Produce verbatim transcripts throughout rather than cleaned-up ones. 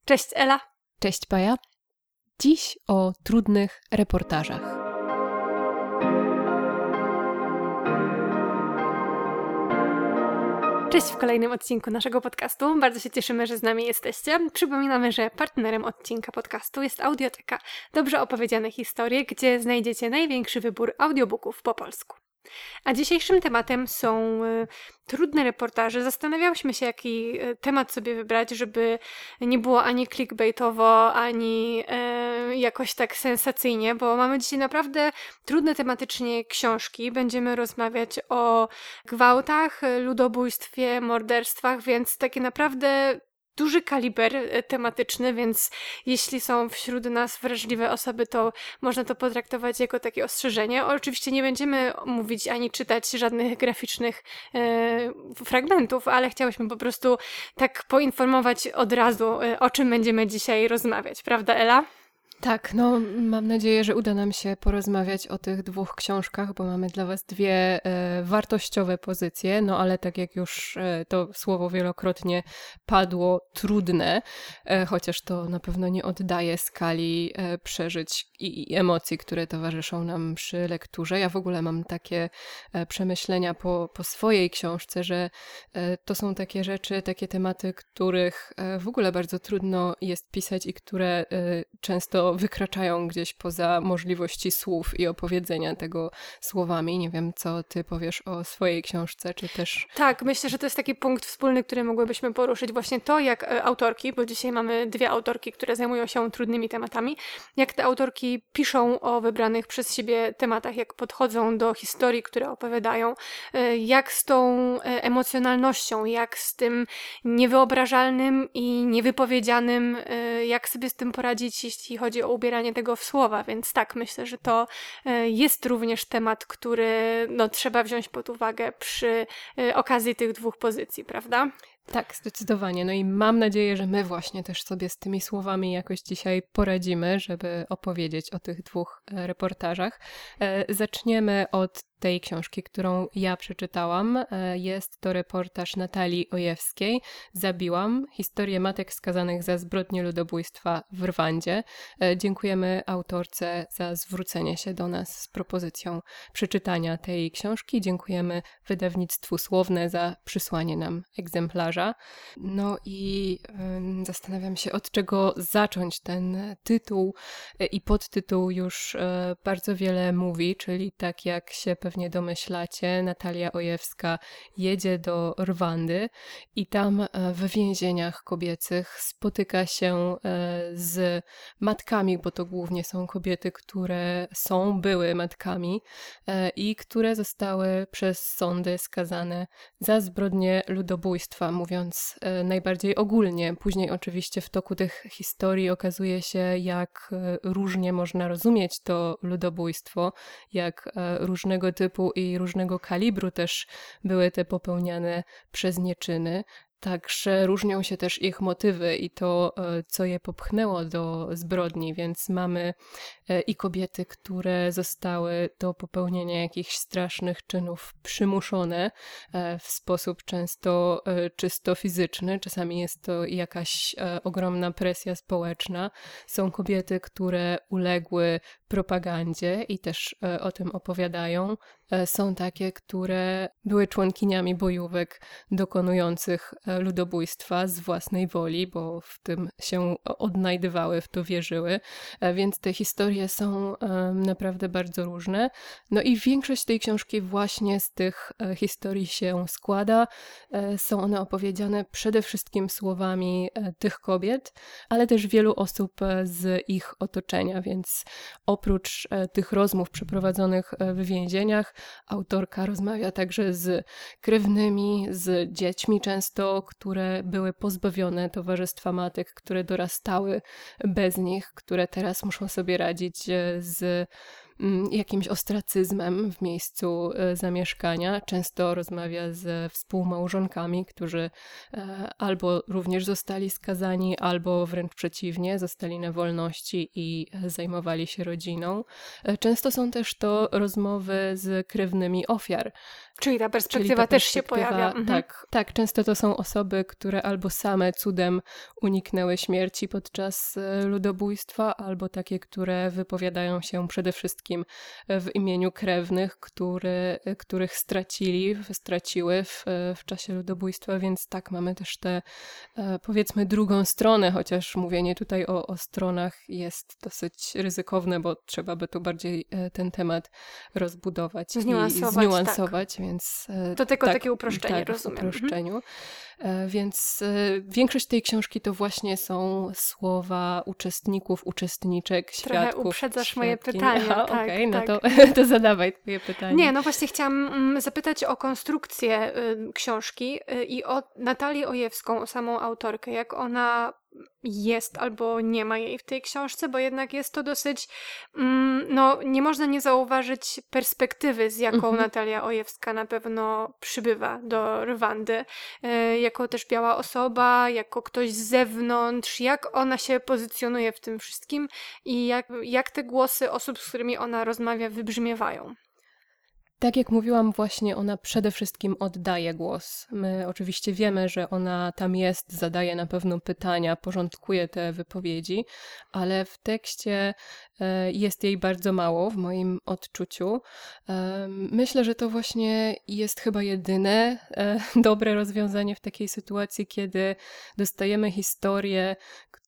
Cześć Ela. Cześć Paja. Dziś o trudnych reportażach. Cześć w kolejnym odcinku naszego podcastu. Bardzo się cieszymy, że z nami jesteście. Przypominamy, że partnerem odcinka podcastu jest Audioteka. Dobrze opowiedziane historie, gdzie znajdziecie największy wybór audiobooków po polsku. A dzisiejszym tematem są y, trudne reportaże. Zastanawiałyśmy się, jaki y, temat sobie wybrać, żeby nie było ani clickbaitowo, ani y, jakoś tak sensacyjnie, bo mamy dzisiaj naprawdę trudne tematycznie książki. Będziemy rozmawiać o gwałtach, ludobójstwie, morderstwach, więc takie naprawdę duży kaliber tematyczny, więc jeśli są wśród nas wrażliwe osoby, to można to potraktować jako takie ostrzeżenie. Oczywiście nie będziemy mówić ani czytać żadnych graficznych e, fragmentów, ale chciałyśmy po prostu tak poinformować od razu, e, o czym będziemy dzisiaj rozmawiać. Prawda, Ela? Tak, no mam nadzieję, że uda nam się porozmawiać o tych dwóch książkach, bo mamy dla was dwie e, wartościowe pozycje, no ale tak jak już e, to słowo wielokrotnie padło, trudne, e, chociaż to na pewno nie oddaje skali e, przeżyć i, i emocji, które towarzyszą nam przy lekturze. Ja w ogóle mam takie e, przemyślenia po, po swojej książce, że e, to są takie rzeczy, takie tematy, których e, w ogóle bardzo trudno jest pisać i które e, często wykraczają gdzieś poza możliwości słów i opowiedzenia tego słowami. Nie wiem, co ty powiesz o swojej książce, czy też... Tak, myślę, że to jest taki punkt wspólny, który mogłybyśmy poruszyć. Właśnie to, jak e, autorki, bo dzisiaj mamy dwie autorki, które zajmują się trudnymi tematami, jak te autorki piszą o wybranych przez siebie tematach, jak podchodzą do historii, które opowiadają, e, jak z tą e, emocjonalnością, jak z tym niewyobrażalnym i niewypowiedzianym, e, jak sobie z tym poradzić, jeśli chodzi o ubieranie tego w słowa, więc tak, myślę, że to jest również temat, który no, trzeba wziąć pod uwagę przy okazji tych dwóch pozycji, prawda? Tak, zdecydowanie. No i mam nadzieję, że my właśnie też sobie z tymi słowami jakoś dzisiaj poradzimy, żeby opowiedzieć o tych dwóch reportażach. Zaczniemy od tej książki, którą ja przeczytałam. Jest to reportaż Natalii Ojewskiej. Zabiłam. Historię matek skazanych za zbrodnie ludobójstwa w Rwandzie. Dziękujemy autorce za zwrócenie się do nas z propozycją przeczytania tej książki. Dziękujemy wydawnictwu Słowne za przysłanie nam egzemplarza. No i y, zastanawiam się, od czego zacząć. Ten tytuł i podtytuł już y, bardzo wiele mówi, czyli tak jak się pewnie domyślacie, Natalia Ojewska jedzie do Rwandy i tam w więzieniach kobiecych spotyka się z matkami, bo to głównie są kobiety, które są, były matkami i które zostały przez sądy skazane za zbrodnie ludobójstwa, mówiąc najbardziej ogólnie. Później oczywiście w toku tych historii okazuje się, jak różnie można rozumieć to ludobójstwo, jak różnego typu i różnego kalibru też były te popełniane przez nieczyny. Także różnią się też ich motywy i to, co je popchnęło do zbrodni, więc mamy i kobiety, które zostały do popełnienia jakichś strasznych czynów przymuszone w sposób często czysto fizyczny, czasami jest to jakaś ogromna presja społeczna. Są kobiety, które uległy propagandzie i też o tym opowiadają. Są takie, które były członkiniami bojówek dokonujących ludobójstwa z własnej woli, bo w tym się odnajdywały, w to wierzyły, więc te historie są naprawdę bardzo różne. No i większość tej książki właśnie z tych historii się składa. Są one opowiedziane przede wszystkim słowami tych kobiet, ale też wielu osób z ich otoczenia, więc oprócz tych rozmów przeprowadzonych w więzieniach, autorka rozmawia także z krewnymi, z dziećmi często, które były pozbawione towarzystwa matek, które dorastały bez nich, które teraz muszą sobie radzić z jakimś ostracyzmem w miejscu zamieszkania. Często rozmawia z współmałżonkami, którzy albo również zostali skazani, albo wręcz przeciwnie, zostali na wolności i zajmowali się rodziną. Często są też to rozmowy z krewnymi ofiar, Czyli ta perspektywa ta też perspektywa, się pojawia. Mhm. Tak, tak, często to są osoby, które albo same cudem uniknęły śmierci podczas ludobójstwa, albo takie, które wypowiadają się przede wszystkim w imieniu krewnych, który, których stracili, straciły w, w czasie ludobójstwa, więc tak, mamy też tę, powiedzmy, drugą stronę, chociaż mówienie tutaj o, o stronach jest dosyć ryzykowne, bo trzeba by tu bardziej ten temat rozbudować zniuansować, i zniuansować, tak. Więc to tylko tak, takie uproszczenie, tak, rozumiem. W uproszczeniu. Mhm. Więc większość tej książki to właśnie są słowa uczestników, uczestniczek, świadków. Trochę uprzedzasz świadkin. moje pytanie. Aha, tak, okej, tak. no to, to zadawaj twoje pytanie. Nie, no właśnie chciałam zapytać o konstrukcję y, książki y, i o Natalię Ojewską, o samą autorkę, jak ona jest albo nie ma jej w tej książce, bo jednak jest to dosyć, mm, no nie można nie zauważyć perspektywy, z jaką mhm. Natalia Ojewska na pewno przybywa do Rwandy, y, jako też biała osoba, jako ktoś z zewnątrz, jak ona się pozycjonuje w tym wszystkim i jak, jak te głosy osób, z którymi ona rozmawia, wybrzmiewają. Tak jak mówiłam, właśnie ona przede wszystkim oddaje głos. My oczywiście wiemy, że ona tam jest, zadaje na pewno pytania, porządkuje te wypowiedzi, ale w tekście jest jej bardzo mało w moim odczuciu. Myślę, że to właśnie jest chyba jedyne dobre rozwiązanie w takiej sytuacji, kiedy dostajemy historię,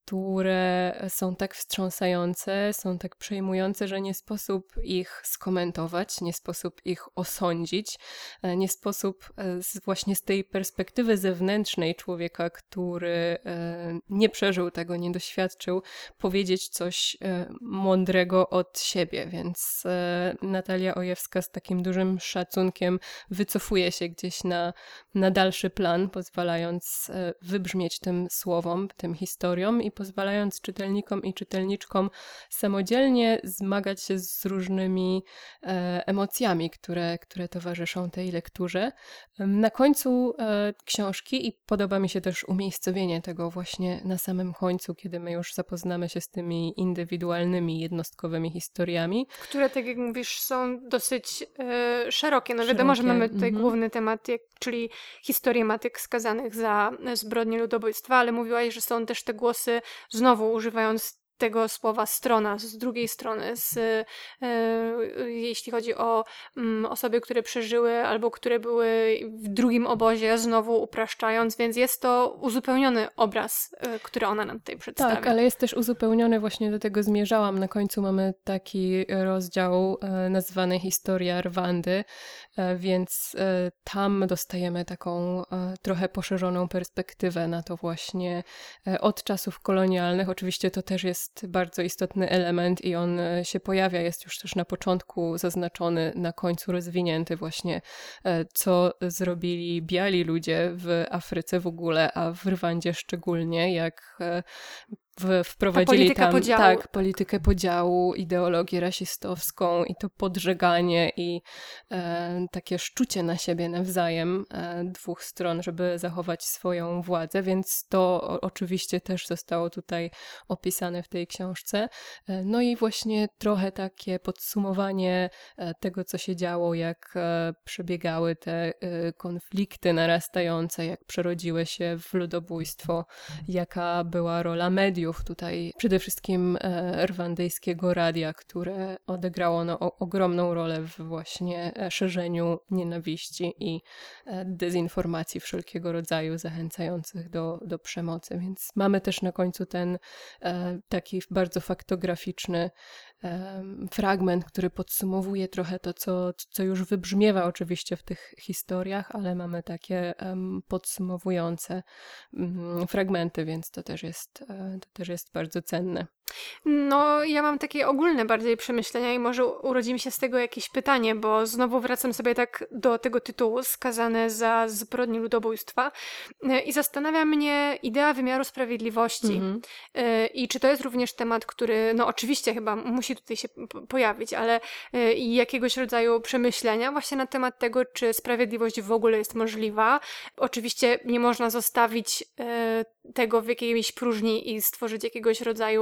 które są tak wstrząsające, są tak przejmujące, że nie sposób ich skomentować, nie sposób ich osądzić, nie sposób z, właśnie z tej perspektywy zewnętrznej człowieka, który nie przeżył tego, nie doświadczył, powiedzieć coś mądrego od siebie. Więc Natalia Ojewska z takim dużym szacunkiem wycofuje się gdzieś na, na dalszy plan, pozwalając wybrzmieć tym słowom, tym historiom i pozwalając czytelnikom i czytelniczkom samodzielnie zmagać się z różnymi e, emocjami, które, które towarzyszą tej lekturze. Na końcu e, książki, i podoba mi się też umiejscowienie tego właśnie na samym końcu, kiedy my już zapoznamy się z tymi indywidualnymi, jednostkowymi historiami. Które, tak jak mówisz, są dosyć e, szerokie. No wiadomo, szerokie. Że mamy tutaj mm-hmm. główny temat, jak, czyli historię matek skazanych za zbrodnie ludobójstwa, ale mówiłaś, że są też te głosy, znowu używając tego słowa strona, z drugiej strony, z, e, jeśli chodzi o m, osoby, które przeżyły albo które były w drugim obozie, znowu upraszczając, więc jest to uzupełniony obraz, e, który ona nam tutaj przedstawia. Tak, ale jest też uzupełniony, właśnie do tego zmierzałam. Na końcu mamy taki rozdział e, nazwany Historia Rwandy, e, więc e, tam dostajemy taką e, trochę poszerzoną perspektywę na to właśnie e, od czasów kolonialnych. Oczywiście to też jest bardzo istotny element i on się pojawia, jest już też na początku zaznaczony, na końcu rozwinięty właśnie, co zrobili biali ludzie w Afryce w ogóle, a w Rwandzie szczególnie, jak w, wprowadzili tam podziału. tak, politykę podziału, ideologię rasistowską i to podżeganie i e, takie szczucie na siebie nawzajem e, dwóch stron, żeby zachować swoją władzę, więc to o, oczywiście też zostało tutaj opisane w tej książce. E, no i właśnie trochę takie podsumowanie e, tego, co się działo, jak e, przebiegały te e, konflikty narastające, jak przerodziły się w ludobójstwo, jaka była rola mediów tutaj, przede wszystkim e, rwandyjskiego radia, które odegrało no, o, ogromną rolę w właśnie szerzeniu nienawiści i e, dezinformacji wszelkiego rodzaju, zachęcających do, do przemocy. Więc mamy też na końcu ten e, taki bardzo faktograficzny e, fragment, który podsumowuje trochę to, co, co już wybrzmiewa oczywiście w tych historiach, ale mamy takie um, podsumowujące um, fragmenty, więc to też jest, e, to też jest bardzo cenne. No, ja mam takie ogólne bardziej przemyślenia i może urodzi mi się z tego jakieś pytanie, bo znowu wracam sobie tak do tego tytułu, skazane za zbrodnie ludobójstwa, i zastanawia mnie idea wymiaru sprawiedliwości. Mm-hmm. I czy to jest również temat, który, no oczywiście chyba musi tutaj się pojawić, ale i jakiegoś rodzaju przemyślenia właśnie na temat tego, czy sprawiedliwość w ogóle jest możliwa. Oczywiście nie można zostawić tego w jakiejś próżni i stworzyć jakiegoś rodzaju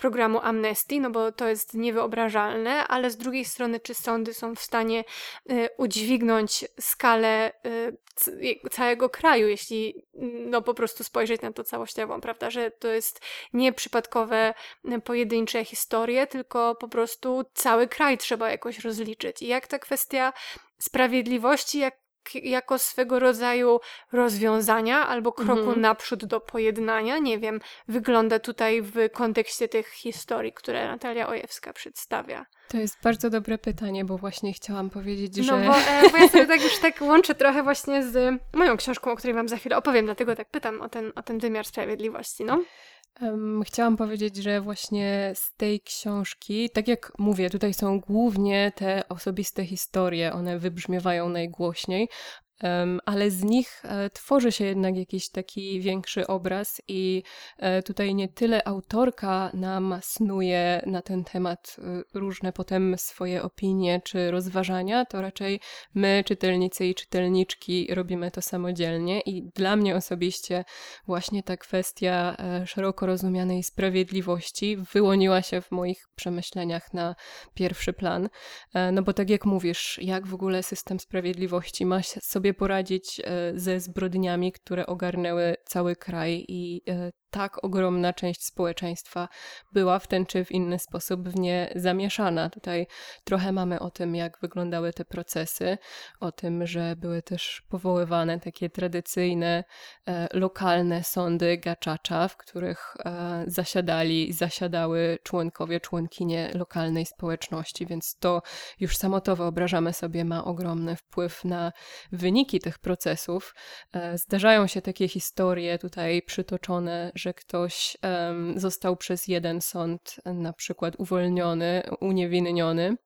programu amnestii, no bo to jest niewyobrażalne, ale z drugiej strony, czy sądy są w stanie y, udźwignąć skalę y, c- całego kraju, jeśli no po prostu spojrzeć na to całościowo, prawda, że to jest nie przypadkowe y, pojedyncze historie, tylko po prostu cały kraj trzeba jakoś rozliczyć. I jak ta kwestia sprawiedliwości, jak jako swego rodzaju rozwiązania albo kroku Mhm. naprzód do pojednania, nie wiem, wygląda tutaj w kontekście tych historii, które Natalia Ojewska przedstawia. To jest bardzo dobre pytanie, bo właśnie chciałam powiedzieć, że... No bo, e, bo ja sobie tak już tak łączę trochę właśnie z moją książką, o której wam za chwilę opowiem, dlatego tak pytam o ten, o ten wymiar sprawiedliwości, no. Um, chciałam powiedzieć, że właśnie z tej książki, tak jak mówię, tutaj są głównie te osobiste historie, one wybrzmiewają najgłośniej, um, ale z nich e, tworzy się jednak jakiś taki większy obraz i e, tutaj nie tyle autorka nam snuje na ten temat e, różne potem swoje opinie czy rozważania, to raczej my, czytelnicy i czytelniczki, robimy to samodzielnie i dla mnie osobiście właśnie ta kwestia e, szeroko rozumianej sprawiedliwości wyłoniła się w moich przemyśleniach na pierwszy plan. E, no bo tak jak mówisz, jak w ogóle system sprawiedliwości ma się- sobie poradzić e, ze zbrodniami, które ogarnęły cały kraj i e, tak ogromna część społeczeństwa była w ten czy w inny sposób w nie zamieszana. Tutaj trochę mamy o tym, jak wyglądały te procesy, o tym, że były też powoływane takie tradycyjne, e, lokalne sądy gaczacza, w których e, zasiadali, zasiadały członkowie, członkinie lokalnej społeczności, więc to już samo to, wyobrażamy sobie, ma ogromny wpływ na wyniki tych procesów. E, zdarzają się takie historie tutaj przytoczone, że ktoś em, został przez jeden sąd e, na przykład uwolniony, uniewinniony,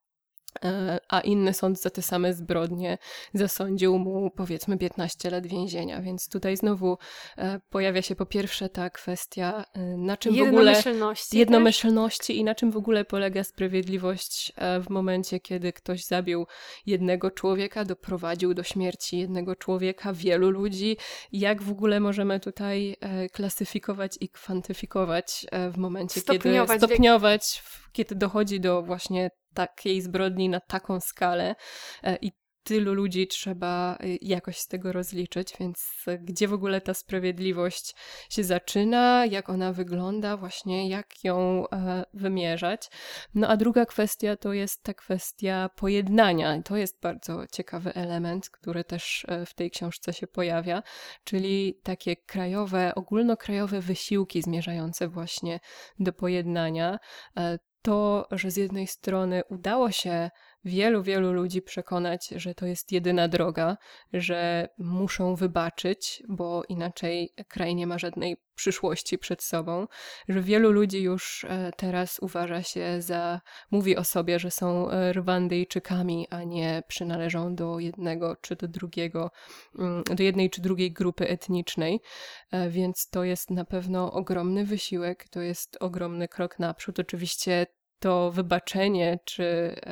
e, a inny sąd za te same zbrodnie zasądził mu powiedzmy piętnaście lat więzienia. Więc tutaj znowu e, pojawia się po pierwsze ta kwestia, e, na czym w ogóle Jednomyślności. jednomyślności i na czym w ogóle polega sprawiedliwość e, w momencie, kiedy ktoś zabił jednego człowieka, doprowadził do śmierci jednego człowieka, wielu ludzi. Jak w ogóle możemy tutaj e, klasyfikować i kwantyfikować e, w momencie, Stopniować kiedy w jak- stopniować, w, kiedy dochodzi do właśnie takiej zbrodni na taką skalę e, i tylu ludzi trzeba e, jakoś z tego rozliczyć, więc e, gdzie w ogóle ta sprawiedliwość się zaczyna, jak ona wygląda, właśnie jak ją e, wymierzać. No a druga kwestia to jest ta kwestia pojednania. I to jest bardzo ciekawy element, który też e, w tej książce się pojawia, czyli takie krajowe, ogólnokrajowe wysiłki zmierzające właśnie do pojednania. E, To, że z jednej strony udało się wielu, wielu ludzi przekonać, że to jest jedyna droga, że muszą wybaczyć, bo inaczej kraj nie ma żadnej przyszłości przed sobą, że wielu ludzi już e, teraz uważa się za, mówi o sobie, że są e, Rwandyjczykami, a nie przynależą do jednego czy do drugiego, mm, do jednej czy drugiej grupy etnicznej, E, więc to jest na pewno ogromny wysiłek, to jest ogromny krok naprzód. Oczywiście to wybaczenie czy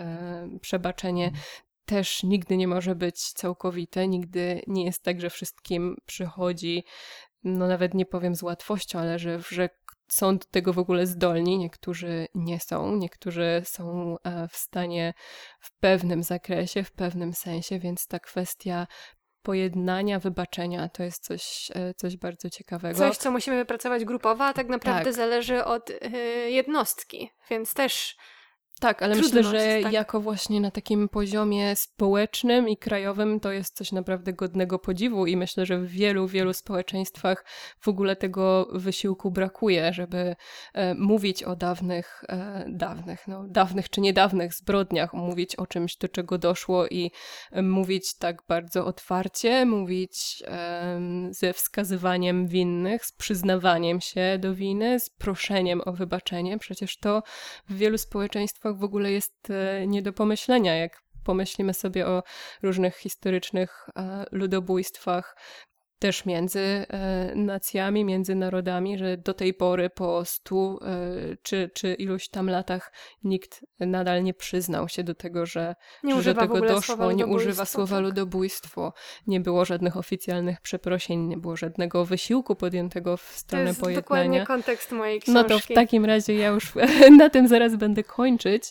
e, przebaczenie też nigdy nie może być całkowite, nigdy nie jest tak, że wszystkim przychodzi, no nawet nie powiem z łatwością, ale że, że są do tego w ogóle zdolni. Niektórzy nie są, niektórzy są e, w stanie w pewnym zakresie, w pewnym sensie, więc ta kwestia pojednania, wybaczenia to jest coś, e, coś bardzo ciekawego. Coś, co musimy wypracować grupowo, a tak naprawdę Tak. zależy od y, jednostki, więc też Tak, ale Trudno myślę, że jest, tak. jako właśnie na takim poziomie społecznym i krajowym to jest coś naprawdę godnego podziwu i myślę, że w wielu, wielu społeczeństwach w ogóle tego wysiłku brakuje, żeby e, mówić o dawnych, e, dawnych, no dawnych czy niedawnych zbrodniach, mówić o czymś, do czego doszło i e, mówić tak bardzo otwarcie, mówić e, ze wskazywaniem winnych, z przyznawaniem się do winy, z proszeniem o wybaczenie. Przecież to w wielu społeczeństwach w ogóle jest e, nie do pomyślenia, jak pomyślimy sobie o różnych historycznych e, ludobójstwach, też między e, nacjami, między narodami, że do tej pory po stu e, czy, czy iluś tam latach nikt nadal nie przyznał się do tego, że, nie że do tego doszło, nie używa słowa tak. ludobójstwo, nie było żadnych oficjalnych przeprosin, nie było żadnego wysiłku podjętego w stronę pojednania. To jest pojednania. dokładnie kontekst mojej książki. No to w takim razie ja już na tym zaraz będę kończyć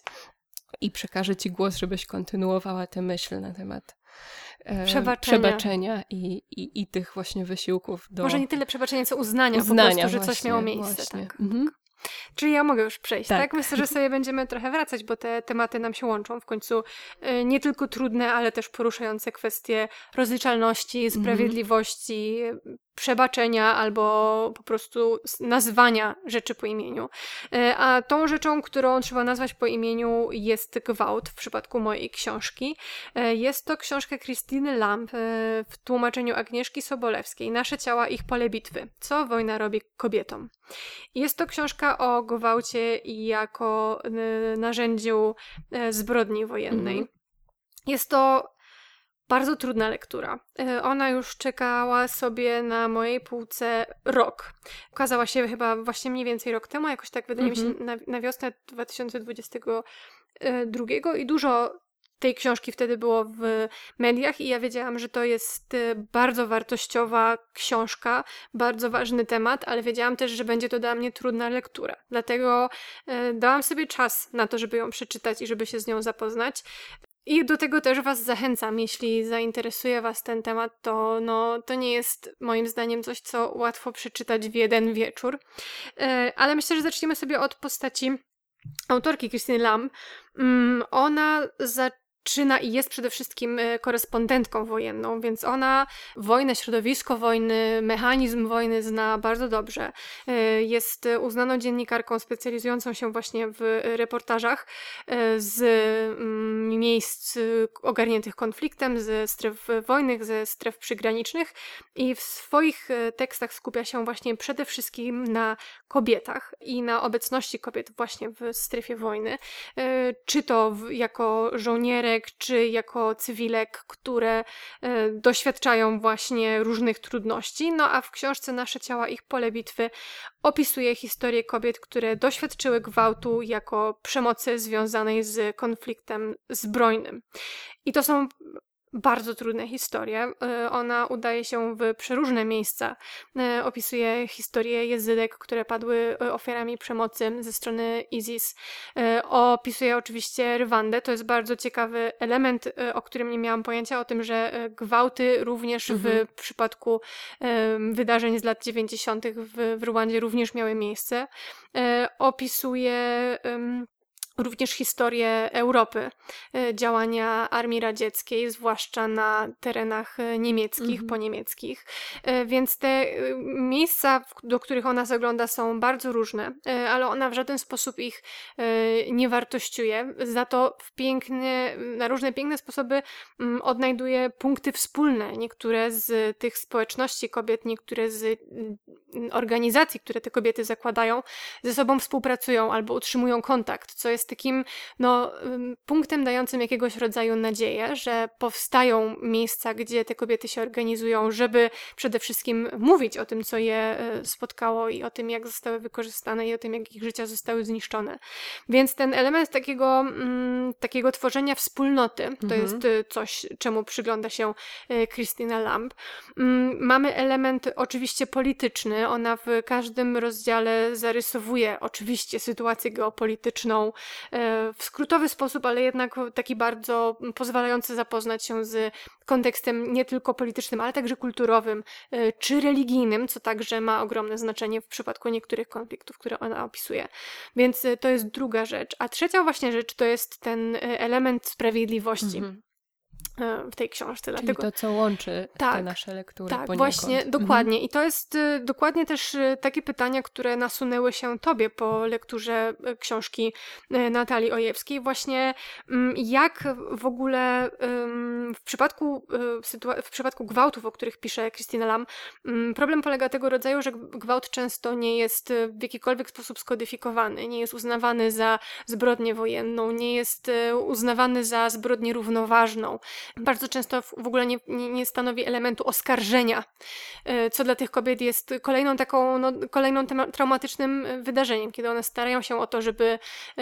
i przekażę ci głos, żebyś kontynuowała tę myśl na temat Przebaczenia, przebaczenia i, i, i tych właśnie wysiłków do... Może nie tyle przebaczenia, co uznania, uznania po prostu, że właśnie, coś miało miejsce. Właśnie. Tak. Mhm. Czyli ja mogę już przejść, tak. tak? Myślę, że sobie będziemy trochę wracać, bo te tematy nam się łączą. W końcu y, nie tylko trudne, ale też poruszające kwestie rozliczalności, sprawiedliwości, mm. przebaczenia albo po prostu nazwania rzeczy po imieniu. Y, a tą rzeczą, którą trzeba nazwać po imieniu, jest gwałt w przypadku mojej książki. Y, jest to książka Krystyny Lamb y, w tłumaczeniu Agnieszki Sobolewskiej. Nasze ciała, ich pole bitwy. Co wojna robi kobietom. Jest to książka o gwałcie jako y, narzędziu y, zbrodni wojennej. Mm-hmm. Jest to bardzo trudna lektura. Y, ona już czekała sobie na mojej półce rok. Ukazała się chyba właśnie mniej więcej rok temu, jakoś tak wydaje mm-hmm. mi się na, na wiosnę dwa tysiące dwudziestego drugiego i dużo tej książki wtedy było w mediach i ja wiedziałam, że to jest bardzo wartościowa książka, bardzo ważny temat, ale wiedziałam też, że będzie to dla mnie trudna lektura. Dlatego e, dałam sobie czas na to, żeby ją przeczytać i żeby się z nią zapoznać. I do tego też was zachęcam, jeśli zainteresuje was ten temat, to, no, to nie jest moim zdaniem coś, co łatwo przeczytać w jeden wieczór. E, ale myślę, że zaczniemy sobie od postaci autorki Krystyny Lamb. Mm, ona zaczyna i jest przede wszystkim korespondentką wojenną, więc ona wojnę, środowisko wojny, mechanizm wojny zna bardzo dobrze. Jest uznaną dziennikarką specjalizującą się właśnie w reportażach z miejsc ogarniętych konfliktem, ze stref wojnych, ze stref przygranicznych i w swoich tekstach skupia się właśnie przede wszystkim na kobietach i na obecności kobiet właśnie w strefie wojny. Czy to jako żołnierek, czy jako cywilek, które e, doświadczają właśnie różnych trudności. No a w książce Nasze ciała, ich pole bitwy opisuje historię kobiet, które doświadczyły gwałtu jako przemocy związanej z konfliktem zbrojnym. I to są bardzo trudne historie. Ona udaje się w przeróżne miejsca. Opisuje historie jezydek, które padły ofiarami przemocy ze strony ISIS. Opisuje oczywiście Rwandę. To jest bardzo ciekawy element, o którym nie miałam pojęcia, o tym, że gwałty również mhm. w przypadku wydarzeń z lat dziewięćdziesiątych w, w Rwandzie również miały miejsce. Opisuje również historię Europy, działania Armii Radzieckiej, zwłaszcza na terenach niemieckich, mm-hmm. poniemieckich. Więc te miejsca, do których ona zagląda, są bardzo różne, ale ona w żaden sposób ich nie wartościuje. Za to w piękne, na różne piękne sposoby odnajduje punkty wspólne. Niektóre z tych społeczności kobiet, niektóre z organizacji, które te kobiety zakładają, ze sobą współpracują albo utrzymują kontakt, co jest takim no, punktem dającym jakiegoś rodzaju nadzieję, że powstają miejsca, gdzie te kobiety się organizują, żeby przede wszystkim mówić o tym, co je spotkało i o tym, jak zostały wykorzystane i o tym, jak ich życia zostały zniszczone. Więc ten element takiego, mm, takiego tworzenia wspólnoty, to mhm. jest coś, czemu przygląda się Krystyna Lamb. Mm, mamy element oczywiście polityczny. Ona w każdym rozdziale zarysowuje oczywiście sytuację geopolityczną w skrótowy sposób, ale jednak taki bardzo pozwalający zapoznać się z kontekstem nie tylko politycznym, ale także kulturowym czy religijnym, co także ma ogromne znaczenie w przypadku niektórych konfliktów, które ona opisuje. Więc to jest druga rzecz. A trzecia właśnie rzecz to jest ten element sprawiedliwości. Mhm. w tej książce. Czyli Dlatego... to, co łączy tak, te nasze lektury tak, poniekąd. właśnie, dokładnie. I to jest y, dokładnie też y, takie pytania, które nasunęły się tobie po lekturze y, książki y, Natalii Ojewskiej. Właśnie y, jak w ogóle y, w, przypadku, y, sytua- w przypadku gwałtów, o których pisze Krystyna Lamb, y, problem polega tego rodzaju, że gwałt często nie jest w jakikolwiek sposób skodyfikowany, nie jest uznawany za zbrodnię wojenną, nie jest y, uznawany za zbrodnię równoważną. bardzo często w ogóle nie, nie, nie stanowi elementu oskarżenia, co dla tych kobiet jest kolejną taką, no, kolejną tema- traumatycznym wydarzeniem, kiedy one starają się o to, żeby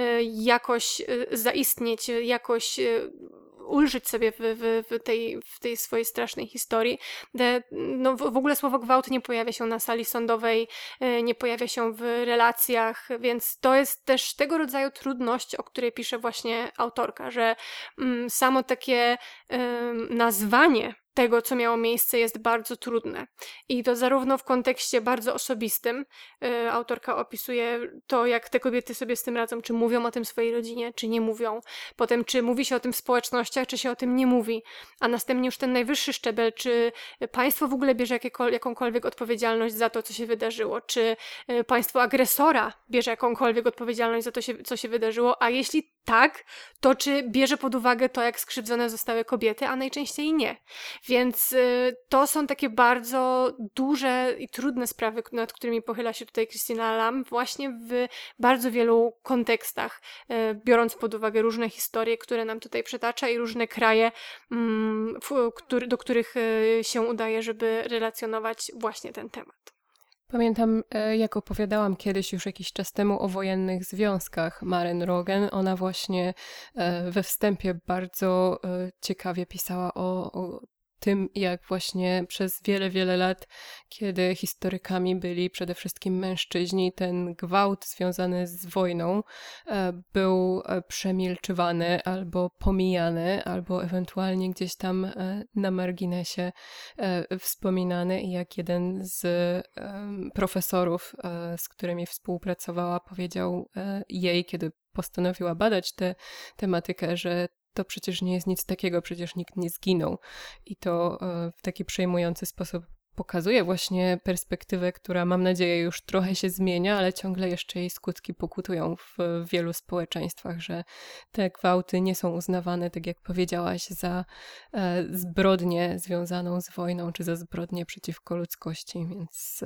jakoś zaistnieć, jakoś ulżyć sobie w, w, w, tej, w tej swojej strasznej historii. De, no, w, w ogóle słowo gwałt nie pojawia się na sali sądowej, nie pojawia się w relacjach, więc to jest też tego rodzaju trudność, o której pisze właśnie autorka, że mm, samo takie ym, nazwanie tego, co miało miejsce, jest bardzo trudne. I to zarówno w kontekście bardzo osobistym. Yy, autorka opisuje to, jak te kobiety sobie z tym radzą, czy mówią o tym swojej rodzinie, czy nie mówią. Potem, czy mówi się o tym w społecznościach, czy się o tym nie mówi. A następnie już ten najwyższy szczebel, czy państwo w ogóle bierze jakiekol- jakąkolwiek odpowiedzialność za to, co się wydarzyło, czy yy, państwo agresora bierze jakąkolwiek odpowiedzialność za to, się, co się wydarzyło, a jeśli tak, to czy bierze pod uwagę to, jak skrzywdzone zostały kobiety, a najczęściej nie. Więc y, to są takie bardzo duże i trudne sprawy, nad którymi pochyla się tutaj Christina Lamb, właśnie w bardzo wielu kontekstach, y, biorąc pod uwagę różne historie, które nam tutaj przytacza i różne kraje, mm, w, który, do których y, się udaje, żeby relacjonować właśnie ten temat. Pamiętam, jak opowiadałam kiedyś już jakiś czas temu o wojennych związkach Maren Rogen. Ona właśnie we wstępie bardzo ciekawie pisała o, o tym, jak właśnie przez wiele, wiele lat, kiedy historykami byli przede wszystkim mężczyźni, ten gwałt związany z wojną był przemilczywany albo pomijany, albo ewentualnie gdzieś tam na marginesie wspominany. I jak jeden z profesorów, z którymi współpracowała, powiedział jej, kiedy postanowiła badać tę tematykę, że to przecież nie jest nic takiego, przecież nikt nie zginął. I to w taki przejmujący sposób pokazuje właśnie perspektywę, która, mam nadzieję, już trochę się zmienia, ale ciągle jeszcze jej skutki pokutują w wielu społeczeństwach, że te gwałty nie są uznawane, tak jak powiedziałaś, za zbrodnię związaną z wojną, czy za zbrodnię przeciwko ludzkości, więc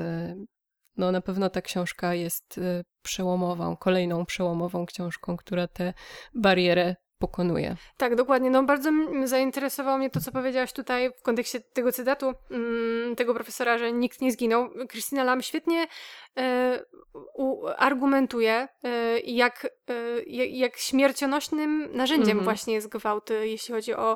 no na pewno ta książka jest przełomową, kolejną przełomową książką, która tę barierę pokonuje. Tak, dokładnie. No bardzo zainteresowało mnie to, co powiedziałaś tutaj w kontekście tego cytatu mm, tego profesora, że nikt nie zginął. Christina Lamb świetnie e, u, argumentuje, e, jak, e, jak śmiercionośnym narzędziem mm-hmm. właśnie jest gwałt, jeśli chodzi o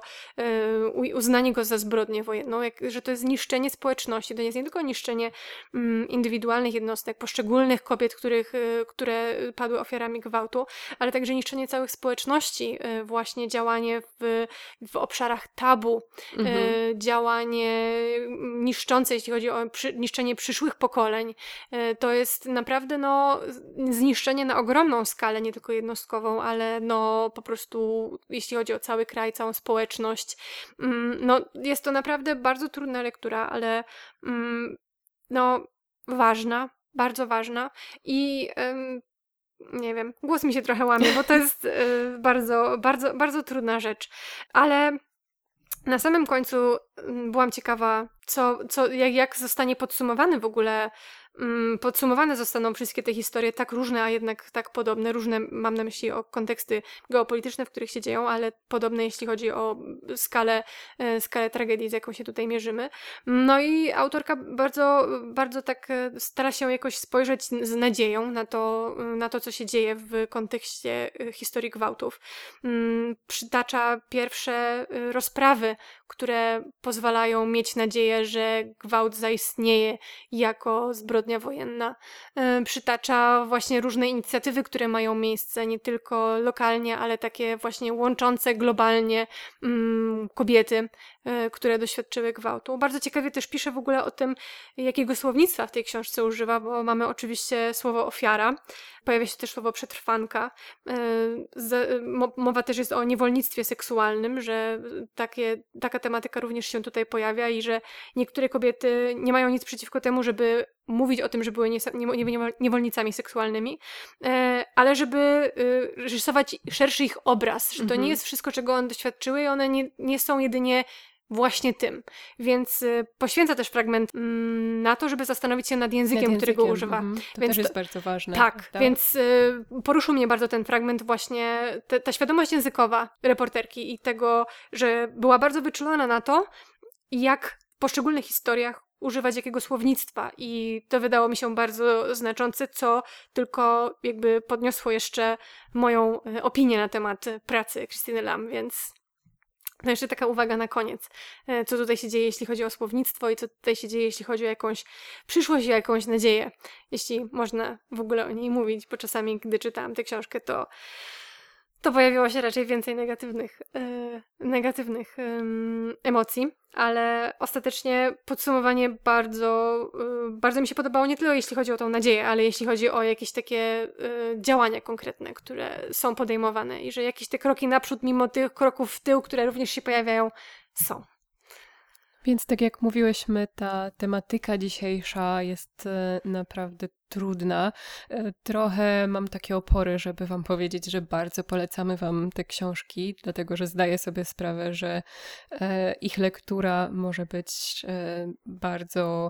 e, uznanie go za zbrodnię wojenną, jak, że to jest niszczenie społeczności. To nie jest nie tylko niszczenie mm, indywidualnych jednostek, poszczególnych kobiet, których, e, które padły ofiarami gwałtu, ale także niszczenie całych społeczności, e, właśnie działanie w, w obszarach tabu, mhm. e, działanie niszczące, jeśli chodzi o przy, niszczenie przyszłych pokoleń. E, to jest naprawdę no, zniszczenie na ogromną skalę, nie tylko jednostkową, ale no po prostu jeśli chodzi o cały kraj, całą społeczność. Mm, no, jest to naprawdę bardzo trudna lektura, ale mm, no ważna, bardzo ważna i ym, nie wiem, głos mi się trochę łamie, bo to jest y, bardzo, bardzo, bardzo trudna rzecz, ale na samym końcu y, byłam ciekawa, co, co, jak, jak zostanie podsumowany w ogóle, y, podsumowane zostaną wszystkie te historie, tak różne, a jednak tak podobne, różne, mam na myśli o konteksty geopolityczne, w których się dzieją, ale podobne jeśli chodzi o skalę, y, skalę tragedii, z jaką się tutaj mierzymy. No i autorka bardzo, bardzo tak stara się jakoś spojrzeć z nadzieją na to, na to, co się dzieje w kontekście historii gwałtów. Y, przytacza pierwsze rozprawy, które pozwalają mieć nadzieję, że gwałt zaistnieje jako zbrodnia wojenna. Yy, przytacza właśnie różne inicjatywy, które mają miejsce nie tylko lokalnie, ale takie właśnie łączące globalnie yy, kobiety, yy, które doświadczyły gwałtu. Bardzo ciekawie też pisze w ogóle o tym, jakiego słownictwa w tej książce używa, bo mamy oczywiście słowo ofiara, pojawia się też słowo przetrwanka. Yy, z, mowa też jest o niewolnictwie seksualnym, że takie, taka tematyka również się tutaj pojawia i że niektóre kobiety nie mają nic przeciwko temu, żeby mówić o tym, że były nies- nie- nie- niewolnicami seksualnymi, e, ale żeby e, rysować szerszy ich obraz, że to mm-hmm. nie jest wszystko, czego one doświadczyły i one nie, nie są jedynie właśnie tym. Więc y, poświęca też fragment mm, na to, żeby zastanowić się nad językiem, nad którego językiem. używa. Mhm. To więc też jest to, bardzo ważne. Tak, prawda? więc y, poruszył mnie bardzo ten fragment właśnie, te, ta świadomość językowa reporterki i tego, że była bardzo wyczulona na to, jak w poszczególnych historiach używać jakiego słownictwa i to wydało mi się bardzo znaczące, co tylko jakby podniosło jeszcze moją y, opinię na temat pracy Krystyny Lam, więc no jeszcze taka uwaga na koniec, y, co tutaj się dzieje, jeśli chodzi o słownictwo i co tutaj się dzieje, jeśli chodzi o jakąś przyszłość i jakąś nadzieję, jeśli można w ogóle o niej mówić, bo czasami, gdy czytałam tę książkę, to to pojawiło się raczej więcej negatywnych, yy, negatywnych yy, emocji, ale ostatecznie podsumowanie bardzo, yy, bardzo mi się podobało nie tylko jeśli chodzi o tą nadzieję, ale jeśli chodzi o jakieś takie yy, działania konkretne, które są podejmowane i że jakieś te kroki naprzód, mimo tych kroków w tył, które również się pojawiają, są. Więc tak jak mówiłyśmy, ta tematyka dzisiejsza jest e, naprawdę trudna. E, Trochę mam takie opory, żeby wam powiedzieć, że bardzo polecamy wam te książki, dlatego że zdaję sobie sprawę, że e, ich lektura może być e, bardzo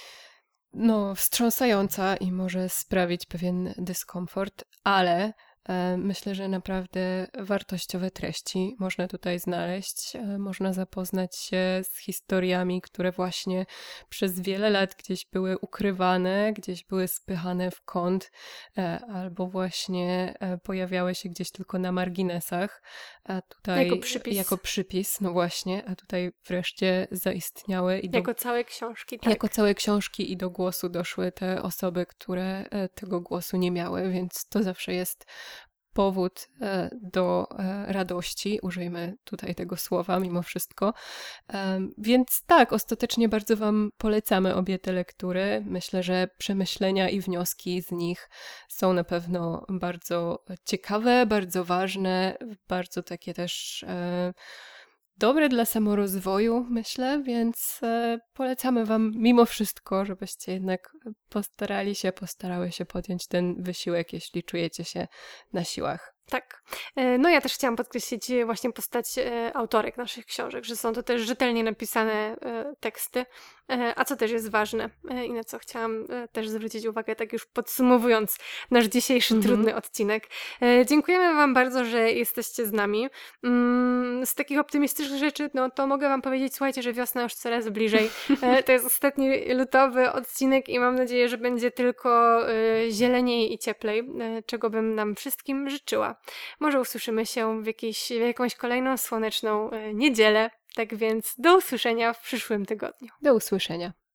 no, wstrząsająca i może sprawić pewien dyskomfort, ale e, myślę, że naprawdę wartościowe treści można tutaj znaleźć. E, Można zapoznać się z historiami, które właśnie przez wiele lat gdzieś były ukrywane, gdzieś były spychane w kąt, e, albo właśnie e, pojawiały się gdzieś tylko na marginesach. A tutaj Jako przypis. Jako przypis, no właśnie, a tutaj wreszcie zaistniały i do Jako całe książki, tak. jako całe książki i do głosu doszły te osoby, które e, tego głosu nie miały, więc to zawsze jest powód e, do e, radości, użyjmy tutaj tego słowa mimo wszystko. Em, Więc tak, ostatecznie bardzo wam polecamy obie te lektury. Myślę, że przemyślenia i wnioski z nich są na pewno bardzo ciekawe, bardzo ważne, bardzo takie też e, dobre dla samorozwoju, myślę, więc e, polecamy wam mimo wszystko, żebyście jednak postarali się, postarały się podjąć ten wysiłek, jeśli czujecie się na siłach. Tak. E, No ja też chciałam podkreślić e, właśnie postać e, autorek naszych książek, że są to też rzetelnie napisane e, teksty, e, a co też jest ważne e, i na co chciałam e, też zwrócić uwagę, tak już podsumowując nasz dzisiejszy Mhm. trudny odcinek. E, Dziękujemy wam bardzo, że jesteście z nami. Mm, Z takich optymistycznych rzeczy, no to mogę wam powiedzieć, słuchajcie, że wiosna już coraz bliżej. E, To jest ostatni lutowy odcinek i mam nadzieję, że będzie tylko e, zieleniej i cieplej, e, czego bym nam wszystkim życzyła. Może usłyszymy się w, jakiejś, w jakąś kolejną słoneczną e, niedzielę. Tak więc do usłyszenia w przyszłym tygodniu. Do usłyszenia.